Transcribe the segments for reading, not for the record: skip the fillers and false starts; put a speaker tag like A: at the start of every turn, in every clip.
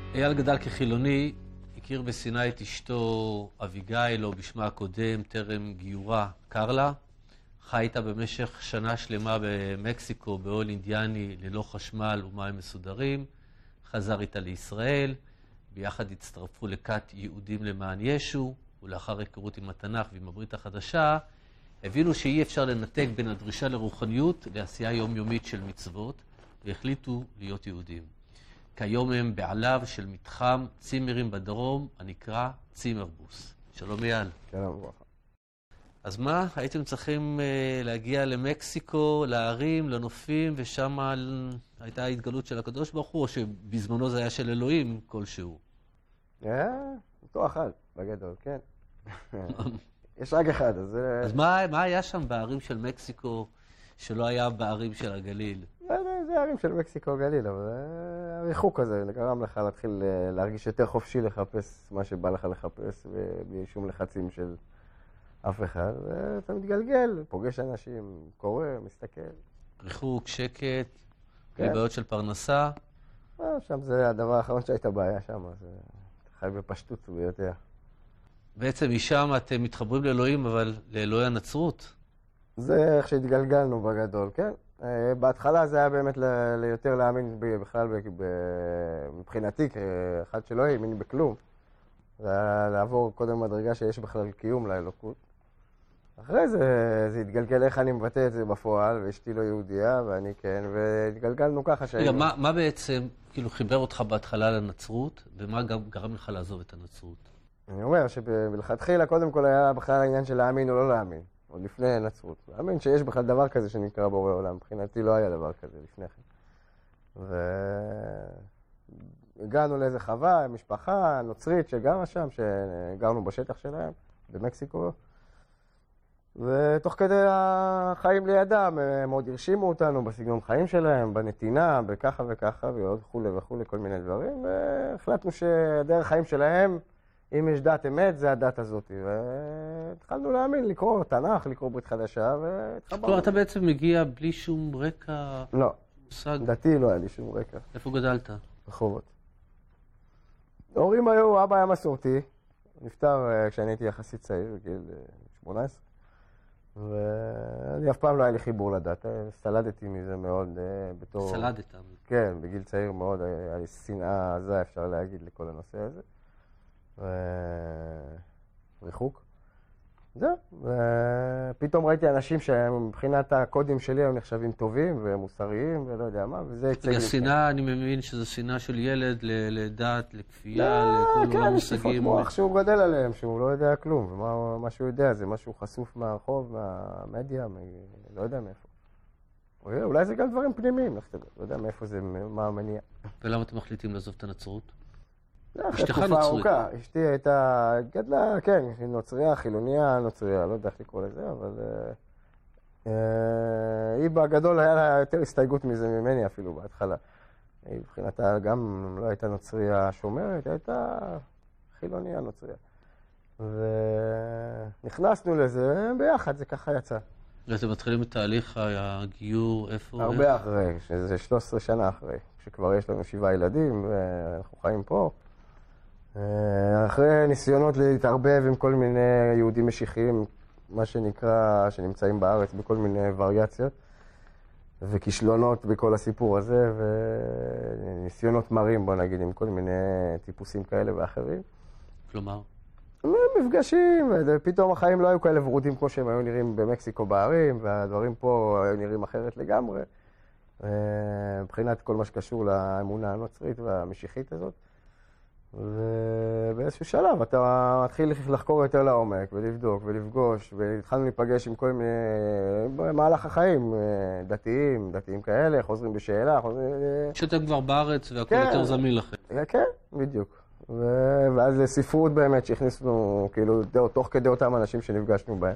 A: אייל גדל כחילוני, הכיר בסיני את אשתו אביגיל, או בשמה הקודם, טרם גיורה, קרלה. חי איתה במשך שנה שלמה במקסיקו, באוהל אינדיאני, ללא חשמל ומים מסודרים. חזר איתה לישראל, ביחד הצטרפו לכת יהודים למען ישו, ולאחר היכרות עם התנ"ך ועם הברית החדשה, הבינו שאי אפשר לנתק בין הדרישה לרוחניות לעשייה יומיומית של מצוות, והחליטו להיות יהודים. כיום הם בעליו של מתחם צימרים בדרום, הנקרא צימרבוס. שלום אייל.
B: שלום וברכה.
A: אז מה, הייתם צריכים להגיע למקסיקו, לערים, לנופים, ושם הייתה ההתגלות של הקדוש ברוך הוא, או שבזמנו זה היה של אלוהים כלשהו?
B: אותו אחד, בגדול, כן. יש רק אחד,
A: אז מה היה שם בערים של מקסיקו, שלא היה בערים של הגליל?
B: זה ערים של מקסיקו גליל, אבל הריחוק הזה גרם לך להתחיל להרגיש יותר חופשי לחפש מה שבא לך לחפש, ובלי שום לחצים של אף אחד. ואתה מתגלגל, פוגש אנשים, קורא, מסתכל.
A: ריחוק, שקט, בלי בעיות של פרנסה.
B: שם זה הדבר האחרון שהייתה בעיה שם, אז חי בפשטות ביותר. בעצם
A: משם אתם מתחברים לאלוהים, אבל לאלוהי הנצרות.
B: זה איך שהתגלגלנו בגדול, כן. בהתחלה זה היה באמת ליותר להאמין בכלל, מבחינתי, כאחד שלא האמין בכלום. זה היה לעבור קודם מדרגה שיש בכלל קיום לאלוקות. אחרי זה התגלגל איך אני מבטא את זה בפועל, ואשתי לא יהודייה ואני כן, והתגלגלנו ככה שהיינו.
A: רגע, מה בעצם כאילו חיבר אותך בהתחלה לנצרות, ומה גרם לך לעזוב את הנצרות?
B: אני אומר שבלכתחילה קודם כל היה בכלל העניין של להאמין או לא להאמין. עוד לפני נצרות. להאמין שיש בכלל דבר כזה שנקרא בורא עולם. מבחינתי לא היה דבר כזה לפני כן. והגענו לאיזה חווה, משפחה נוצרית שגרה שם, שגרנו בשטח שלהם, במקסיקו. ותוך כדי החיים לידם, הם עוד הרשימו אותנו בסגנון חיים שלהם, בנתינה, בככה וככה, ועוד וכולי וכולי, כל מיני דברים. והחלטנו שהדרך חיים שלהם, אם יש דת אמת, זה הדת הזאת. והתחלנו להאמין, לקרוא תנ"ך, לקרוא ברית חדשה, והתחברנו.
A: כלומר, אתה בעצם מגיע בלי שום רקע?
B: לא.
A: מושג?
B: דתי לא היה לי שום רקע.
A: איפה גדלת?
B: רחובות. ההורים היו, אבא היה מסורתי, נפטר כשאני הייתי יחסית צעיר, בגיל 18. ואני אף פעם לא היה לי חיבור לדת, סלדתי מזה מאוד בתור...
A: סלדת?
B: כן, בגיל צעיר מאוד היה לי שנאה עזה, אפשר להגיד, לכל הנושא הזה. ריחוק. זהו. ופתאום ראיתי אנשים שמבחינת הקודים שלי הם נחשבים טובים ומוסריים ולא יודע מה, וזה הצג לי.
A: שנאה, אני מבין שזו שנאה של ילד לדת, לכפייה, לכל
B: כן,
A: המושגים.
B: מוח שהוא גדל עליהם, שהוא לא יודע כלום, ומה שהוא יודע זה משהו חשוף מהרחוב, מהמדיה, לא יודע מאיפה. אולי זה גם דברים פנימיים, לא יודע מאיפה זה, מה המניע.
A: ולמה אתם מחליטים לעזוב את הנצרות?
B: אשתך נוצרית. אשתי הייתה גדלה, כן, נוצריה, חילוניה, נוצריה, לא יודע איך לקרוא לזה, אבל היא בגדול היה לה יותר הסתייגות מזה ממני אפילו בהתחלה. היא מבחינתה גם לא הייתה נוצריה שומרת, הייתה חילוניה נוצריה. ונכנסנו לזה ביחד, זה ככה יצא.
A: ואתם מתחילים את תהליך הגיור, איפה?
B: הרבה אחרי, שזה 13 שנה אחרי, כשכבר יש לנו 7 ילדים ואנחנו חיים פה. אחרי ניסיונות להתערבב עם כל מיני יהודים משיחיים, מה שנקרא, שנמצאים בארץ בכל מיני וריאציות, וכישלונות בכל הסיפור הזה, וניסיונות מרים, בוא נגיד, עם כל מיני טיפוסים כאלה ואחרים.
A: כלומר?
B: מפגשים, ופתאום החיים לא היו כאלה ורודים כמו שהם היו נראים במקסיקו בערים, והדברים פה היו נראים אחרת לגמרי, מבחינת כל מה שקשור לאמונה הנוצרית והמשיחית הזאת. ובאיזשהו שלב אתה מתחיל לחקור יותר לעומק ולבדוק ולפגוש, והתחלנו להיפגש עם כל מיני, במהלך החיים, דתיים כאלה, חוזרים בשאלה,
A: שאתם כבר בארץ והכל יותר זמין לכם.
B: כן, בדיוק. ואז ספרות באמת שהכניסנו, כאילו, תוך כדי אותם אנשים שנפגשנו בהם.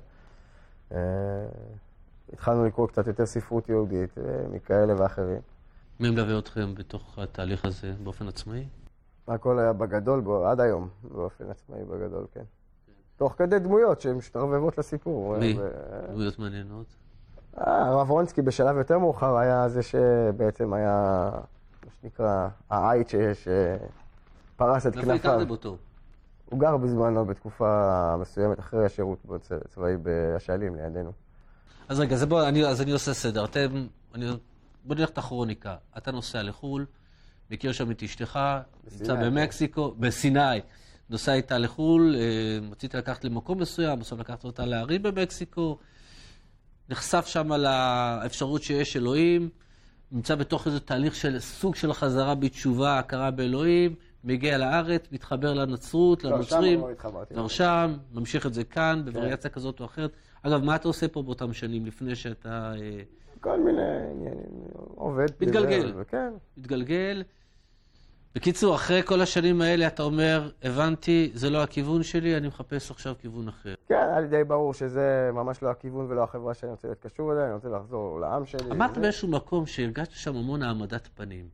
B: התחלנו לקרוא קצת יותר ספרות יהודית, מכאלה ואחרים.
A: מי מלווה אתכם בתוך התהליך הזה באופן עצמאי?
B: הכל היה בגדול, עד היום, באופן עצמאי בגדול, כן. תוך כדי דמויות שהן משתרבבות לסיפור.
A: מי? דמויות מעניינות?
B: הרב רונסקי בשלב יותר מאוחר היה זה שבעצם היה, מה שנקרא, העית שיש פרס את
A: כנפיו.
B: כנפיו.
A: הכרתם אותו?
B: הוא גר בזמנו בתקופה מסוימת אחרי השירות צבאי באשלים לידינו.
A: אז רגע, אז אני עושה סדר. בוא נלך את הכרוניקה. אתה נוסע לחול, מכיר שם את אשתך, נמצא במקסיקו, בסיני. נוסע איתה לחול, רצית לקחת למקום מסוים, בסוף לקחת אותה להרים במקסיקו, נחשף שם על האפשרות שיש אלוהים, נמצא בתוך איזה תהליך של סוג של חזרה בתשובה, הכרה באלוהים, מגיע לארץ, מתחבר לנצרות, לנוצרים, כבר שם, ממשיך את זה כאן, בווריאציה כזאת או אחרת. אגב, מה אתה עושה פה באותם שנים לפני שאתה...
B: כל מיני עובד.
A: מתגלגל. מתגלגל. בקיצור, אחרי כל השנים האלה אתה אומר, הבנתי, זה לא הכיוון שלי, אני מחפש עכשיו כיוון אחר.
B: כן, היה לי די ברור שזה ממש לא הכיוון ולא החברה שאני רוצה להיות קשור אליה, אני רוצה לחזור לעם שלי.
A: אמרת באיזשהו מקום שהרגשת שם המון העמדת פנים.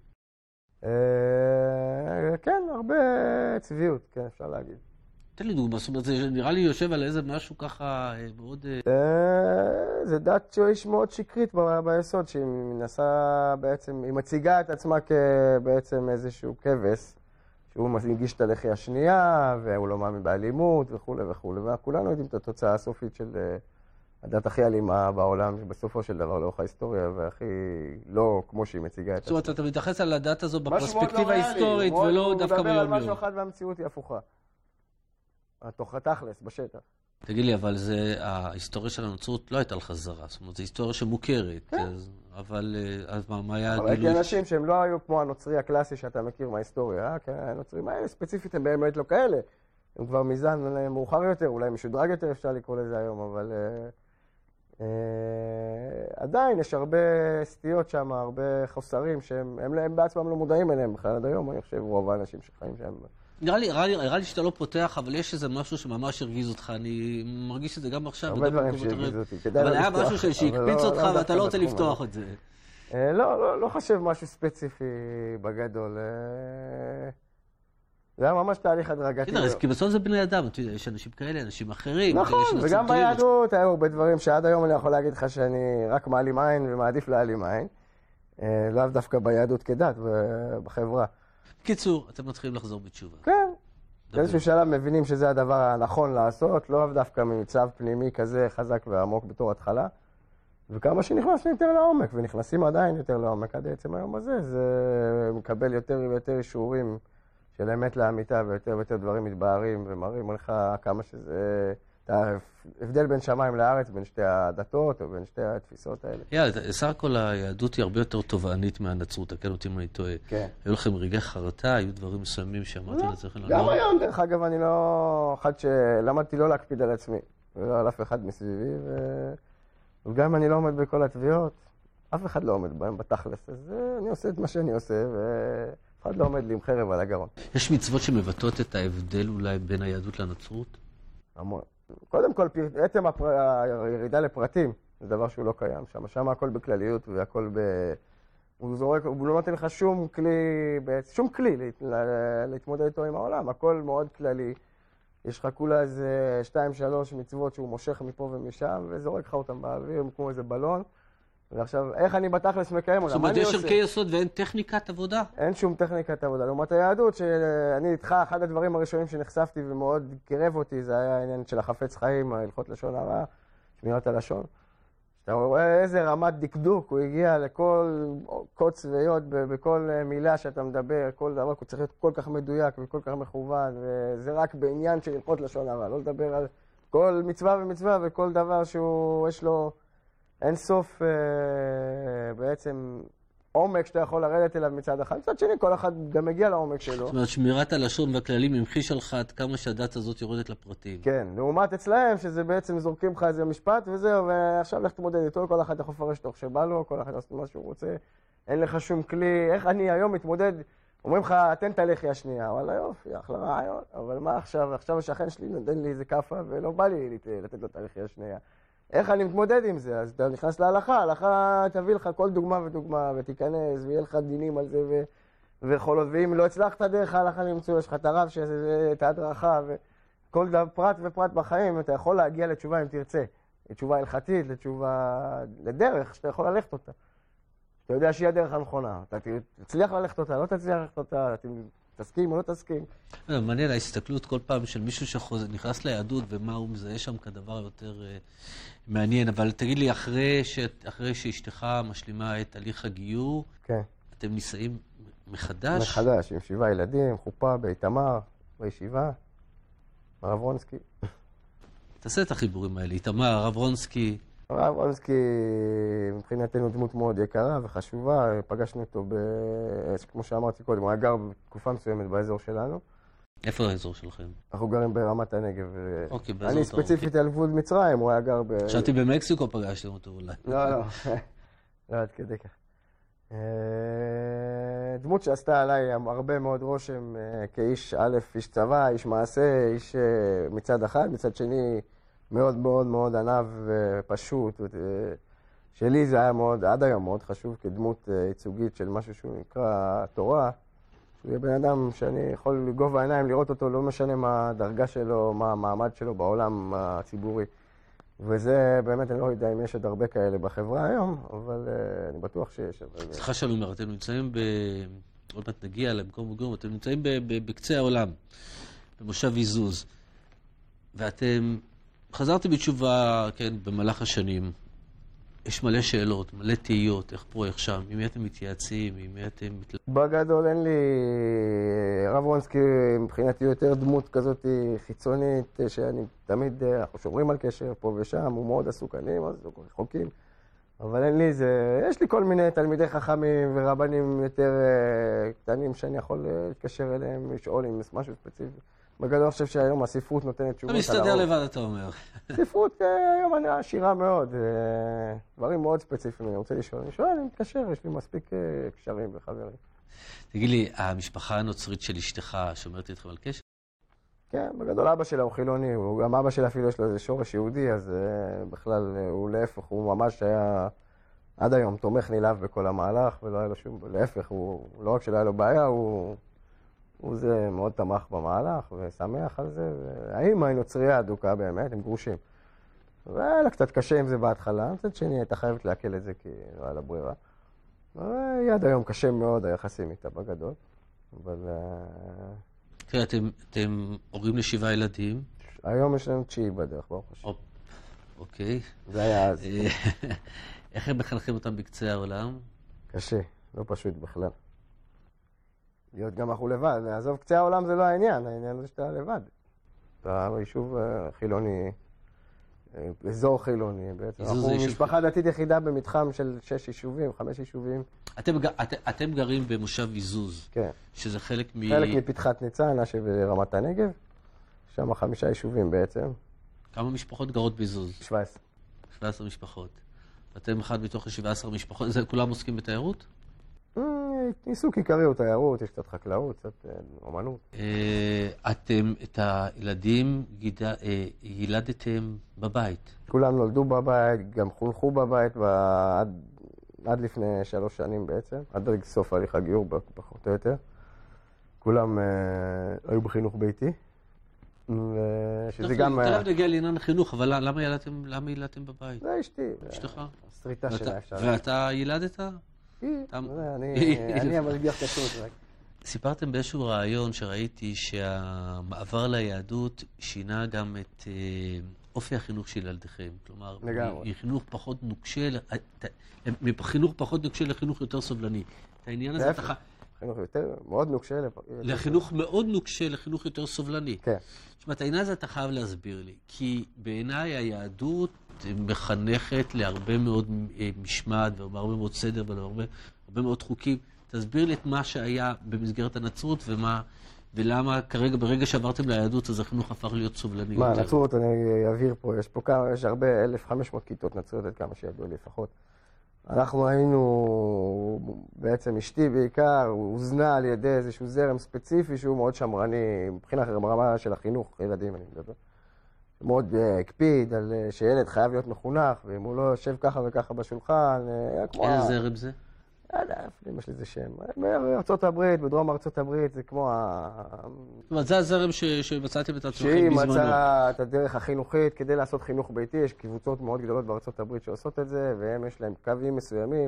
B: כן, הרבה צביעות, כן, אפשר להגיד.
A: תן לי דוגמה, זאת אומרת, זה נראה לי יושב על איזה משהו ככה מאוד...
B: זה דת שיש מאוד שקרית ביסוד, שהיא מנסה בעצם, היא מציגה את עצמה כבעצם איזשהו כבש, שהוא מגיש את הלחי השנייה, והוא לא מאמין באלימות וכו' וכו', וכולנו יודעים את התוצאה הסופית של הדת הכי אלימה בעולם, שבסופו של דבר לאורך ההיסטוריה, והכי לא כמו שהיא מציגה את עצמה.
A: זאת אומרת, אתה מתייחס על הדת הזו בפרספקטיבה ההיסטורית, ולא דווקא ביום יום.
B: הוא מדבר על משהו אחד והמציאות היא הפוכה. התחלס, בשטח.
A: תגיד לי, אבל ההיסטוריה של הנצרות לא הייתה על חזרה, זאת אומרת, זו היסטוריה שמוכרת, אבל מה היה הגילוי?
B: אבל הייתי אנשים שהם לא היו כמו הנוצרי הקלאסי שאתה מכיר מההיסטוריה, הנוצרים האלה ספציפית הם באמת לא כאלה, הם כבר מזן מאוחר יותר, אולי משודרג יותר אפשר לקרוא לזה היום, אבל עדיין יש הרבה סטיות שם, הרבה חוסרים שהם בעצמם לא מודעים אליהם בכלל עד היום, אני חושב רוב האנשים שחיים שם.
A: נראה לי שאתה לא פותח, אבל יש איזה משהו שממש הרגיז אותך. אני מרגיש את זה גם עכשיו.
B: הרבה דברים שהרגיז אותי.
A: אבל היה משהו שהקפיץ אותך ואתה לא רוצה לפתוח את זה.
B: לא חושב משהו ספציפי בגדול. זה היה ממש תהליך הדרגתי.
A: כי בסוף זה בני אדם, יש אנשים כאלה, אנשים אחרים.
B: נכון, וגם ביהדות היו הרבה דברים שעד היום אני יכול להגיד לך שאני רק מעלים עין ומעדיף להעלים עין. לאו דווקא ביהדות כדת, בחברה.
A: קיצור, אתם מתחילים לחזור בתשובה.
B: כן. באיזשהו שלב מבינים שזה הדבר הנכון לעשות, לא דווקא ממצב פנימי כזה חזק ועמוק בתור התחלה. וכמה שנכנסים יותר לעומק, ונכנסים עדיין יותר לעומק עד עצם היום הזה, זה מקבל יותר ויותר אישורים של אמת לאמיתה, ויותר ויותר דברים מתבהרים ומראים לך כמה שזה... ההבדל בין שמיים לארץ, בין שתי הדתות או בין שתי התפיסות האלה.
A: סך הכל היהדות היא הרבה יותר תובענית מהנצרות, תקן אותי אם אני טועה.
B: כן.
A: היו לכם רגעי חרטה, היו דברים מסוימים שאמרתי לעצמכם.
B: גם היום, דרך אגב, אני לא... אחד שלמדתי לא להקפיד על עצמי, ולא על אף אחד מסביבי, וגם אני לא עומד בכל התביעות, אף אחד לא עומד בהם בתכלס, אז אני עושה את מה שאני עושה, ואף אחד לא עומד לי עם חרב על הגרון.
A: יש מצוות שמבטאות את ההבדל אולי בין היהדות לנצרות?
B: המון. קודם כל, עצם הירידה לפרטים, זה דבר שהוא לא קיים שם. שם הכל בכלליות והכל הוא זורק, הוא לא נותן לך שום כלי להתמודד איתו עם העולם. הכל מאוד כללי. יש לך כולה איזה 2-3 מצוות שהוא מושך מפה ומשם, וזורק לך אותם באוויר, כמו איזה בלון. ועכשיו, איך אני בתכלס מקיים אותם?
A: זאת אומרת, יש ערכי יסוד ואין טכניקת עבודה?
B: אין שום טכניקת עבודה. לעומת היהדות, שאני איתך, אחד הדברים הראשונים שנחשפתי ומאוד קירב אותי, זה היה העניין של החפץ חיים, הלכות לשון הרע, שמירת הלשון. אתה רואה איזה רמת דקדוק, הוא הגיע לכל קוץ ויות, בכל מילה שאתה מדבר, כל דבר, הוא צריך להיות כל כך מדויק וכל כך מכוון, וזה רק בעניין של הלכות לשון הרע, לא לדבר על כל מצווה ומצווה וכל דבר שהוא, יש לו אין סוף בעצם עומק שאתה יכול לרדת אליו מצד אחד. מצד שני, כל אחד גם מגיע לעומק שלו.
A: זאת אומרת, שמירת הלשון והכללים המחיש לך עד כמה שהדת הזאת יורדת לפרטים.
B: כן, לעומת אצלהם, שזה בעצם זורקים לך איזה משפט וזהו, ועכשיו לך תמודד איתו, כל אחד יכול לפרש תוך שבא לו, כל אחד עושה מה שהוא רוצה, אין לך שום כלי. איך אני היום מתמודד, אומרים לך, תן את הלחי השנייה, אבל יופי, אחלה רעיון, אבל מה עכשיו? עכשיו השכן שלי נותן לי איזה כפה ולא בא לי לתת לו את הלחי השנייה. איך אני מתמודד עם זה? אז אתה נכנס להלכה, ההלכה תביא לך כל דוגמה ודוגמה, ותיכנס, ויהיה לך דינים על זה וחולות, ואם לא הצלחת דרך ההלכה למצוא, יש לך את הרב, את ההדרכה, וכל פרט ופרט בחיים, אתה יכול להגיע לתשובה אם תרצה, לתשובה הלכתית, לדרך שאתה יכול ללכת אותה. אתה יודע שהיא הדרך הנכונה, אתה תצליח ללכת אותה, לא תצליח ללכת אותה, תסכים או לא תסכים.
A: מעניין, ההסתכלות כל פעם של מישהו שנכנס ליהדות ומה הוא מזהה שם כדבר יותר מעניין. אבל תגיד לי, אחרי שאשתך משלימה את הליך הגיור,
B: כן.
A: אתם נישאים מחדש?
B: מחדש, עם 7 ילדים, חופה באיתמר, בישיבה, הרב רונסקי.
A: תעשה את החיבורים האלה, איתמר, הרב רונסקי.
B: הרב רונסקי מבחינתנו דמות מאוד יקרה וחשובה, פגשנו אותו, כמו שאמרתי קודם, הוא היה גר בתקופה מסוימת באזור שלנו.
A: איפה האזור שלכם?
B: אנחנו גרים ברמת הנגב.
A: אוקיי, באזור
B: אני ספציפית על גבול מצרים, הוא היה גר
A: חשבתי במקסיקו פגשתם אותו אולי.
B: לא, לא, לא עד כדי כך. דמות שעשתה עליי הרבה מאוד רושם כאיש א', איש צבא, איש מעשה, איש מצד אחד, מצד שני מאוד מאוד מאוד ענב ופשוט. שלי זה היה מאוד, עד היום מאוד חשוב כדמות ייצוגית של משהו שהוא נקרא תורה. שהוא יהיה בן אדם שאני יכול לגוב העיניים לראות אותו, לא משנה מה הדרגה שלו, מה המעמד שלו בעולם הציבורי. וזה באמת, אני לא יודע אם יש עוד הרבה כאלה בחברה היום, אבל אני בטוח שיש.
A: סליחה שאני אומר, אתם נמצאים עוד מעט נגיע למקום מגורים, אתם נמצאים בקצה העולם, במושב איזוז, ואתם חזרתם בתשובה, כן, במהלך השנים. יש מלא שאלות, מלא תהיות, איך פה, איך שם, עם מי אתם מתייעצים, עם מי אתם
B: בגדול אין לי... הרב רונסקי מבחינתי יותר דמות כזאת חיצונית, שאני תמיד, אנחנו שומרים על קשר פה ושם, הוא מאוד עסוק, אני מאוד עסוק, רחוקים. אבל אין לי זה... יש לי כל מיני תלמידי חכמים ורבנים יותר קטנים שאני יכול להתקשר אליהם, לשאול אם יש משהו ספציפי. בגדול אני חושב שהיום הספרות נותנת תשובות על
A: אתה מסתדר לבד, אתה אומר.
B: ספרות היום אני עשירה מאוד, דברים מאוד ספציפיים, אני רוצה לשאול. אני שואל, אני מתקשר, יש לי מספיק קשרים וחברים.
A: תגיד לי, המשפחה הנוצרית של אשתך שומרת איתכם על קשר?
B: כן, בגדול אבא שלה הוא חילוני, גם אבא שלה אפילו יש לו איזה שורש יהודי, אז בכלל הוא להפך, הוא ממש היה עד היום תומך נלהב בכל המהלך, ולא היה לו שום, להפך, הוא לא רק שלא היה לו בעיה, הוא זה מאוד תמך במהלך ושמח על זה, והאמא היא נוצריה אדוקה באמת, הם גרושים. והיה לה קצת קשה עם זה בהתחלה, מצד שני הייתה חייבת להקל את זה כי לא היה לה ברירה. עד היום קשה מאוד היחסים איתה בגדול, אבל...
A: תראה, אתם הורים ל7 ילדים.
B: היום יש לנו 9 בדרך, ברוך השם.
A: אוקיי.
B: זה היה אז.
A: איך הם מחנכים אותם בקצה העולם?
B: קשה, לא פשוט בכלל. להיות גם אנחנו לבד, לעזוב קצה העולם זה לא העניין זה שאתה לבד. אתה ביישוב חילוני, אזור חילוני בעצם. אנחנו משפחה דתית יחידה במתחם של 6 יישובים, 5 יישובים.
A: אתם גרים במושב איזוז.
B: כן.
A: שזה חלק
B: חלק מפתחת ניצנה שברמת הנגב. שם 5 יישובים בעצם.
A: כמה משפחות גרות באיזוז?
B: 17.
A: 17 משפחות. אתם אחד מתוך 17 משפחות, כולם עוסקים בתיירות?
B: עיסוק עיקרי הוא תיירות, יש קצת חקלאות, קצת אומנות.
A: אתם את הילדים ילדתם בבית?
B: כולם נולדו בבית, גם חונכו בבית עד לפני 3 שנים בעצם, עד סוף הליך הגיור פחות או יותר. כולם היו בחינוך ביתי.
A: שזה גם... תכף נגיע לעניין החינוך, אבל למה ילדתם בבית?
B: זה אשתי.
A: אשתך?
B: הסריטה שלה אפשר.
A: ואתה ילדת?
B: אני המרגיח קשות רק.
A: סיפרתם באיזשהו רעיון שראיתי שהמעבר ליהדות שינה גם את אופי החינוך של ילדיכם. כלומר, מחינוך פחות נוקשה, מחינוך פחות נוקשה לחינוך יותר סובלני. את העניין הזה אתה...
B: חינוך יותר, מאוד נוקשה.
A: לחינוך מאוד נוקשה, לחינוך יותר סובלני.
B: כן.
A: זאת אומרת, העניין הזה אתה חייב להסביר לי, כי בעיניי היהדות מחנכת להרבה מאוד משמעת, והרבה מאוד סדר, והרבה מאוד חוקים. תסביר לי את מה שהיה במסגרת הנצרות, ולמה כרגע, ברגע שעברתם ליהדות, אז החינוך הפך להיות סובלני.
B: מה, נצרות, אני אעביר פה, יש הרבה 1,500 כיתות נצרות, עד כמה שידוע לי לפחות. אנחנו היינו, בעצם אשתי בעיקר, הוזנה על ידי איזשהו זרם ספציפי שהוא מאוד שמרני, מבחינת הרמה של החינוך, ילדים אני מדבר. מאוד הקפיד על שילד חייב להיות מחונך, ואם הוא לא יושב ככה וככה בשולחן,
A: איזה זרם זה?
B: יש לזה שם. בארצות הברית, בדרום ארצות הברית, זה כמו
A: זאת אומרת, זה הזרם שמצאתם את עצמכם בזמנו.
B: שהיא מצאה את הדרך החינוכית כדי לעשות חינוך ביתי. יש קבוצות מאוד גדולות בארצות הברית שעושות את זה, והם יש להם קווים מסוימים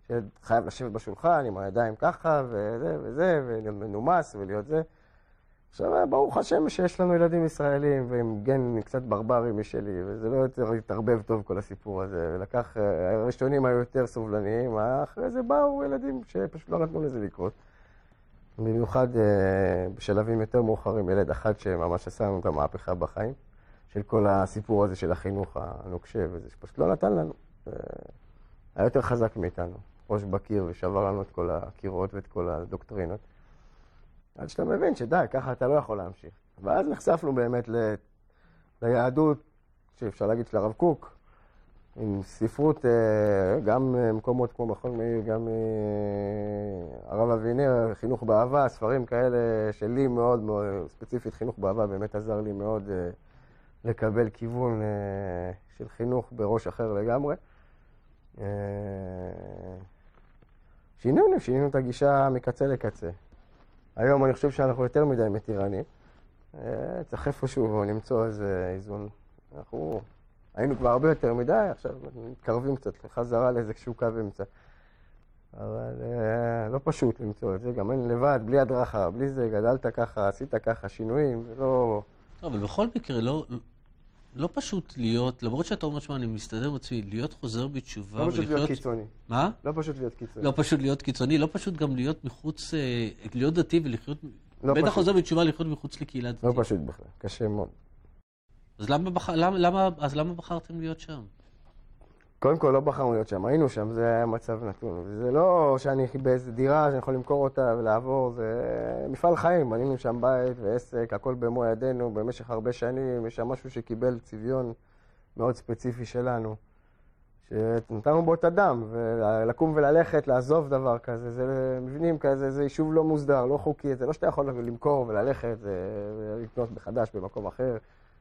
B: שחייב לשבת בשולחן עם הידיים ככה, וזה וזה, ולהיות מנומס ולהיות זה. עכשיו, ברוך השם שיש לנו ילדים ישראלים, ועם גן קצת ברברי משלי, וזה לא יותר התערבב טוב כל הסיפור הזה, ולקח, הראשונים היו יותר סובלניים, אחרי זה באו ילדים שפשוט לא נתנו לזה לקרות. במיוחד בשלבים יותר מאוחרים, ילד אחד שממש עשה לנו את המהפכה בחיים, של כל הסיפור הזה של החינוך הנוקשה, וזה שפשוט לא נתן לנו. היה יותר חזק מאיתנו, ראש בקיר, ושבר לנו את כל הקירות ואת כל הדוקטרינות. עד שאתה מבין שדי, ככה אתה לא יכול להמשיך. ואז נחשפנו באמת ליהדות, שאפשר להגיד של הרב קוק, עם ספרות, גם מקומות כמו מכון מאיר, גם הרב אבינר, חינוך באהבה, ספרים כאלה שלי מאוד, מאוד ספציפית, חינוך באהבה באמת עזר לי מאוד לקבל כיוון של חינוך בראש אחר לגמרי. שינינו את הגישה מקצה לקצה. היום אני חושב שאנחנו יותר מדי מתירנים. צריך איפשהו למצוא איזה איזון. אנחנו היינו כבר הרבה יותר מדי, עכשיו מתקרבים קצת לחזרה לאיזשהו קו אמצע. אבל לא פשוט למצוא את זה, גם אין לבד, בלי הדרכה, בלי זה, גדלת ככה, עשית ככה, שינויים, לא...
A: אבל בכל מקרה, לא פשוט להיות, למרות שאתה אומר שמה, אני מסתדר עם עצמי, להיות חוזר בתשובה
B: לא פשוט להיות קיצוני.
A: מה?
B: לא פשוט להיות קיצוני.
A: לא פשוט להיות קיצוני, לא פשוט גם להיות מחוץ, להיות דתי ולחיות, בטח חוזר בתשובה לחיות מחוץ לקהילה דתית.
B: לא פשוט בכלל, קשה מאוד.
A: אז למה בחרתם להיות שם?
B: קודם כל לא בחרנו להיות שם, היינו שם, זה היה מצב נתון. וזה לא שאני באיזה דירה שאני יכול למכור אותה ולעבור, זה מפעל חיים. בנינו שם בית ועסק, הכל במו ידינו במשך הרבה שנים. יש שם משהו שקיבל צביון מאוד ספציפי שלנו, שנתנו בו את הדם, ולקום וללכת, לעזוב דבר כזה, זה מבנים כזה, זה יישוב לא מוסדר, לא חוקי, זה לא שאתה יכול למכור וללכת ולקנות מחדש במקום אחר.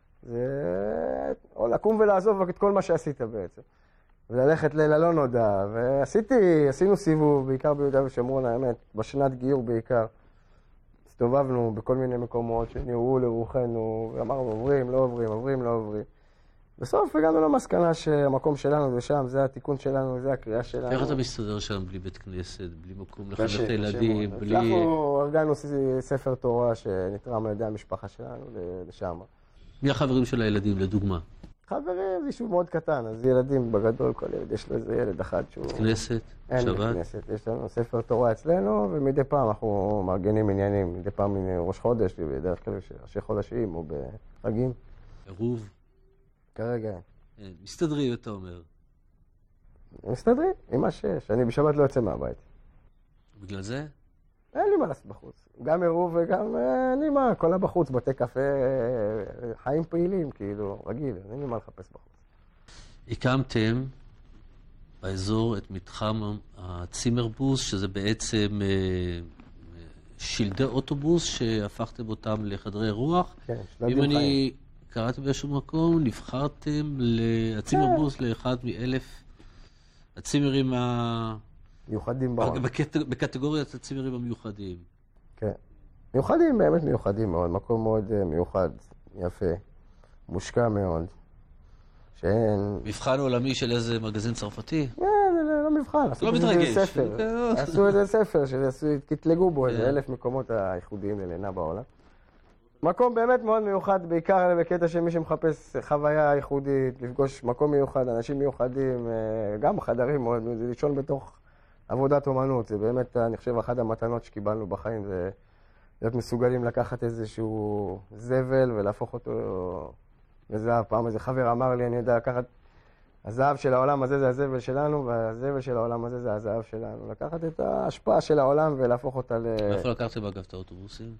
B: זה או לקום ולעזוב את כל מה שעשית בעצם. וללכת ללא נודע, עשינו סיבוב, בעיקר ביהודה ושומרון, האמת, בשנת גיור בעיקר. הסתובבנו בכל מיני מקומות שנראו לרוחנו, ואמרנו עוברים, לא עוברים, עוברים, לא עוברים. בסוף הגענו למסקנה שהמקום שלנו זה שם, זה התיקון שלנו, זה הקריאה שלנו.
A: איך אתה מסתדר שם בלי בית כנסת, בלי מקום לחנך את הילדים, בלי...
B: אנחנו ארגנו ספר תורה שנתרם על ידי המשפחה שלנו לשם.
A: מי החברים של הילדים, לדוגמה?
B: חברים, זה יישוב מאוד קטן, אז ילדים בגדול, כל ילד, יש לו איזה ילד אחד שהוא...
A: כנסת,
B: אין
A: שבת?
B: אין כנסת, יש לנו ספר תורה אצלנו, ומדי פעם אנחנו מארגנים עניינים, מדי פעם ראש חודש, בדרך כלל ראשי חודשים או בחגים.
A: עירוב?
B: כרגע
A: אין. מסתדרים, אתה אומר.
B: מסתדרים, עם מה שיש. אני בשבת לא יוצא מהבית.
A: בגלל זה?
B: אין לי מה לעשות בחוץ. גם עירוב וגם אין לי מה, כל הבחוץ, בתי קפה, חיים פעילים, כאילו, רגיל, אין לי מה לחפש בחוץ.
A: הקמתם באזור את מתחם הצימרבוס, שזה בעצם שלדי אוטובוס שהפכתם אותם לחדרי רוח.
B: כן, שלדים
A: אם
B: חיים.
A: אני קראתי באיזשהו מקום, נבחרתם הצימרבוס לאחד מאלף הצימרים
B: מיוחדים בעולם.
A: בקטגוריית הצימרים המיוחדים.
B: כן. מיוחדים, באמת מיוחדים מאוד. מקום מאוד מיוחד, יפה, מושקע מאוד. שאין...
A: מבחן עולמי של איזה מגזין צרפתי?
B: זה לא מבחן, עשו
A: לא
B: איזה
A: מתרגש.
B: ספר. עשו איזה ספר שקטלגו בו איזה 1,000 מקומות הייחודיים ללינה בעולם. מקום באמת מאוד מיוחד, בעיקר בקטע שמי שמחפש חוויה ייחודית, לפגוש מקום מיוחד, אנשים מיוחדים, גם חדרים מאוד, זה לישון בתוך עבודת אומנות. זה באמת, אני חושב, אחת המתנות שקיבלנו בחיים, זה להיות מסוגלים לקחת איזשהו זבל ולהפוך אותו לזהב. פעם איזה חבר אמר לי, אני יודע, לקחת, הזהב של העולם הזה זה הזבל שלנו, והזבל של העולם הזה זה הזהב שלנו. לקחת את ההשפעה של העולם ולהפוך אותה
A: מאיפה לקחתם אגב את האוטובוסים?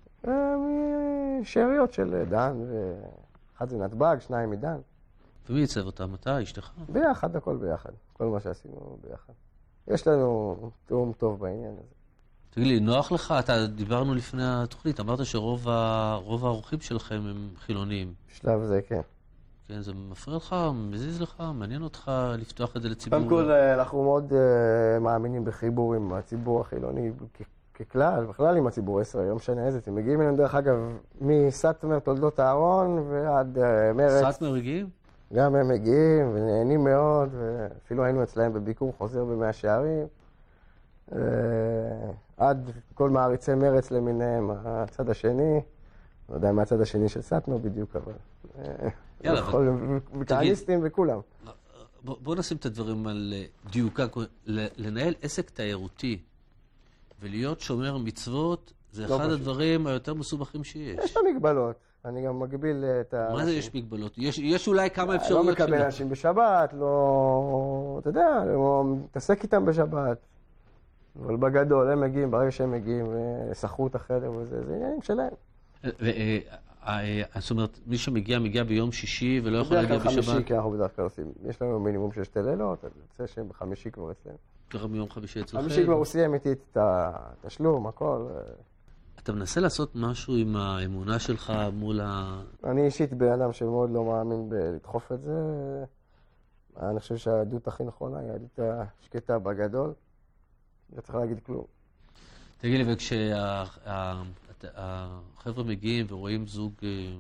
B: שאריות של דן, אחד זה נתב"ג, שניים מדן.
A: ומי ייצב אותם? אתה, אשתך?
B: ביחד, הכל ביחד. כל מה שעשינו ביחד. יש לנו תאום טוב בעניין הזה.
A: תגיד לי, נוח לך? דיברנו לפני התוכנית, אמרת שרוב האורחים שלכם הם חילונים.
B: בשלב זה, כן.
A: כן, זה מפריע לך, מזיז לך, מעניין אותך לפתוח את זה לציבור?
B: קודם כל, אנחנו מאוד מאמינים בחיבור עם הציבור החילוני ככלל, בכלל עם הציבור הישראלי, לא משנה איזה. אתם מגיעים אלינו, דרך אגב, מסטמר, תולדות אהרון, ועד מרץ.
A: סטמר מגיעים?
B: גם הם מגיעים ונהנים מאוד, ואפילו היינו אצלהם בביקור חוזר במאה שערים. עד כל מעריצי מרץ למיניהם, הצד השני, לא יודע מה הצד השני של סטנו בדיוק, אבל... וכהניסטים וכולם.
A: בואו נשים את הדברים על דיוקה. לנהל עסק תיירותי ולהיות שומר מצוות, זה אחד הדברים היותר מסובכים שיש.
B: יש לה מגבלות. אני גם מגביל את ה...
A: מה זה יש מגבלות? יש אולי כמה אפשרויות
B: לא מקבל אנשים בשבת, לא... אתה יודע, לא מתעסק איתם בשבת. אבל בגדול, הם מגיעים, ברגע שהם מגיעים, שכרו את החדר וזה, זה עניינים שלהם.
A: זאת אומרת, מי שמגיע, מגיע ביום שישי ולא יכול להגיע בשבת?
B: חמישי, כי אנחנו בדרך כלל עושים. יש לנו מינימום של 2 לילות, אז יוצא שהם בחמישי כבר אצלנו.
A: ככה מיום חמישי אצלכם?
B: חמישי כבר הוא סיים איתי את התשלום, הכל. אתה
A: מנסה לעשות משהו עם האמונה שלך מול ה...
B: אני אישית בן אדם שמאוד לא מאמין בלדחוף את זה. אני חושב שהעדות הכי נכונה היא העדות השקטה בגדול. לא צריך להגיד כלום.
A: תגיד לי, וכשהחבר'ה מגיעים ורואים זוג...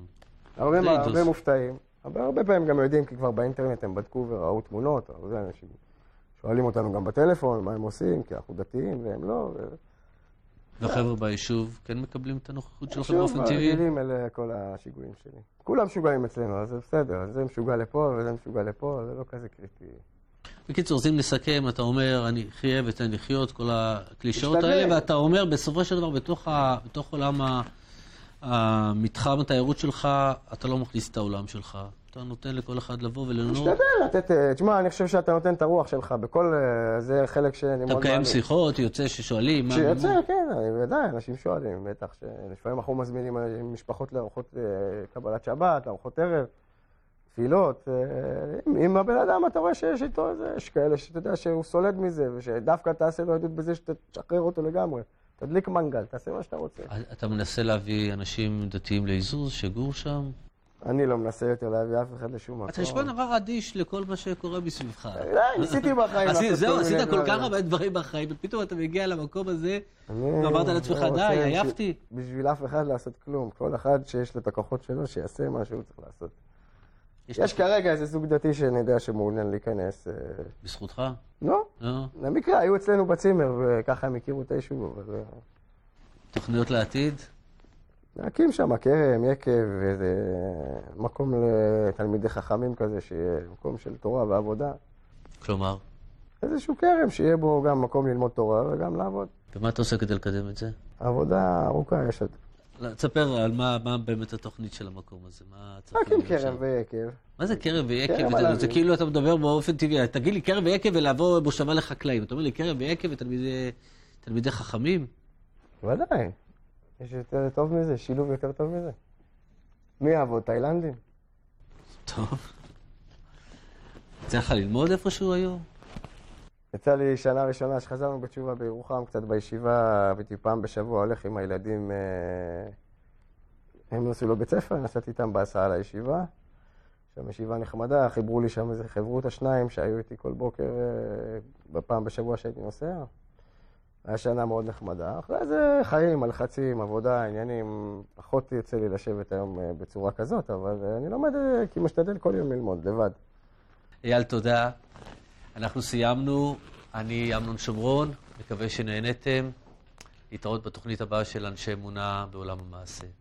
B: הרבה מופתעים. הרבה פעמים גם יודעים, כי כבר באינטרנט הם בדקו וראו תמונות. אנשים שואלים אותנו גם בטלפון, מה הם עושים, כי אנחנו דתיים והם לא.
A: והחבר'ה ביישוב כן מקבלים את הנוכחות שלכם באופן טבעי?
B: רגילים אלה כל השיגועים שלי. כולם משוגעים אצלנו, אז זה בסדר. זה משוגע לפה וזה משוגע לפה, זה לא כזה קריטי.
A: בקיצור, אז אם נסכם, אתה אומר, אני חייב את לחיות, כל הקלישאות האלה, ואתה אומר, בסופו של דבר, בתוך עולם המתחם התיירות שלך, אתה לא מכניס את העולם שלך. אתה נותן לכל אחד לבוא ולנות.
B: משתדל לתת, תשמע, אני חושב שאתה נותן את הרוח שלך בכל, זה חלק שאני מאוד
A: מאמין. אתה מקיים שיחות, יוצא ששואלים.
B: שיוצא, כן, אני יודע, אנשים שואלים, בטח, שלפעמים אנחנו מזמינים משפחות לארוחות קבלת שבת, לארוחות ערב. תפילות, עם הבן אדם אתה רואה שיש איתו איזה, יש כאלה שאתה יודע שהוא סולד מזה, ושדווקא תעשה לו עדות בזה שתשחרר אותו לגמרי. תדליק מנגל, תעשה מה שאתה רוצה.
A: אתה מנסה להביא אנשים דתיים לאיזוז, שגור שם?
B: אני לא מנסה יותר להביא אף אחד לשום מקום.
A: אתה נשמע נורא אדיש לכל מה שקורה בסביבך.
B: ניסיתי בחיים.
A: זהו, עשית כל כך הרבה דברים בחיים, ופתאום אתה מגיע למקום הזה, ואמרת לעצמך, די, עייפתי.
B: בשביל אף אחד לעשות כלום. כל אחד שיש לו את הכוחות שלו, שיעשה מה שהוא צריך לעשות. יש כרגע איזה זוג דתי שאני יודע שמעוניין להיכנס.
A: בזכותך?
B: לא. למקרה, היו אצלנו בצימר, וככה הם הכירו את היישוב.
A: תוכניות לעתיד?
B: להקים שם כרם, יקב, איזה מקום לתלמידי חכמים כזה, שיהיה מקום של תורה ועבודה.
A: כלומר?
B: איזשהו כרם, שיהיה בו גם מקום ללמוד תורה וגם לעבוד.
A: ומה אתה עושה כדי לקדם את זה?
B: עבודה ארוכה יש עוד.
A: תספר על מה באמת התוכנית של המקום הזה, מה צריך
B: להקים כרם ויקב.
A: מה זה כרם ויקב? זה כאילו אתה מדבר באופן טבעי. תגיד לי כרם ויקב ולעבור מושבה לחקלאים. אתה אומר לי כרם ויקב ותלמידי חכמים?
B: ודאי. יש יותר טוב מזה, שילוב יותר טוב מזה. מי יעבוד? תאילנדים?
A: טוב. יצא לך ללמוד איפשהו היום?
B: יצא לי שנה ראשונה שחזרנו בתשובה בירוחם, קצת בישיבה, הייתי פעם בשבוע הולך עם הילדים, הם נסעו לו בית ספר, נסעתי איתם בהסעה לישיבה. שם ישיבה נחמדה, חיברו לי שם איזה חברות השניים שהיו איתי כל בוקר, בפעם בשבוע שהייתי נוסע. היה שנה מאוד נחמדה. אחרי זה חיים, הלחצים, עבודה, עניינים. פחות יוצא לי לשבת היום בצורה כזאת, אבל אני לומד כי משתדל כל יום ללמוד, לבד.
A: אייל, תודה. אנחנו סיימנו. אני אמנון שומרון. מקווה שנהנתם. להתראות בתוכנית הבאה של אנשי אמונה בעולם המעשה.